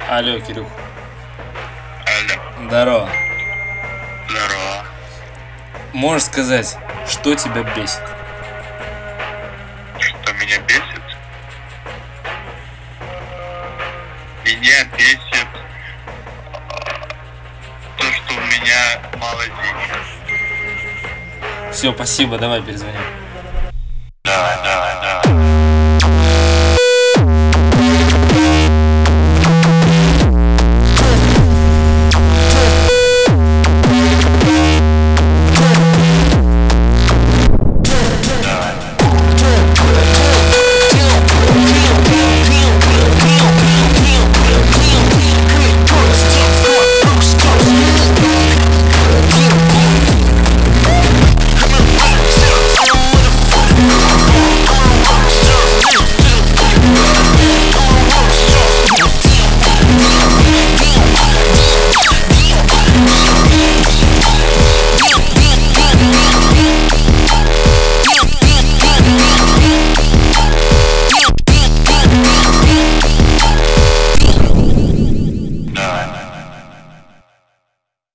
Алло, Кирюх. Алло, Здорово. здорово. Можешь сказать, что тебя бесит? Что меня бесит? Меня бесит то, что у меня мало денег. Все, спасибо, давай перезвоним.